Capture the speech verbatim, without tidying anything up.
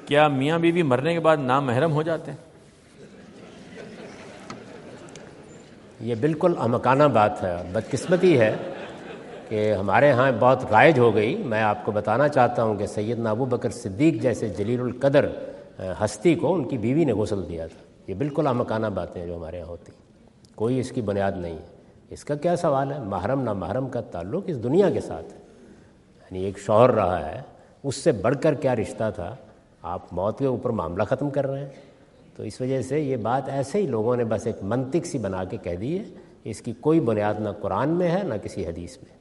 क्या मियाँ बीवी मरने के बाद नामहरम हो जाते हैं? ये बिल्कुल अहमकाना बात है। बदकिस्मती है कि हमारे यहाँ बहुत राइज हो गई। मैं आपको बताना चाहता हूँ कि सैयदना अबू बकर सिद्दीक जैसे जलीलुल कदर हस्ती को उनकी बीवी ने गुस्ल दिया था। ये बिल्कुल अहमकाना बातें हैं जो हमारे यहाँ होती, कोई इसकी बुनियाद नहीं है। इसका क्या सवाल है? महरम ना महरम का ताल्लुक़ इस दुनिया के साथ है, यानी एक शौहर रहा है, उससे बढ़कर क्या रिश्ता था? आप मौत के ऊपर मामला ख़त्म कर रहे हैं। तो इस वजह से ये बात ऐसे ही लोगों ने बस एक मंतिक सी बना के कह दी है। इसकी कोई बुनियाद ना कुरान में है ना किसी हदीस में।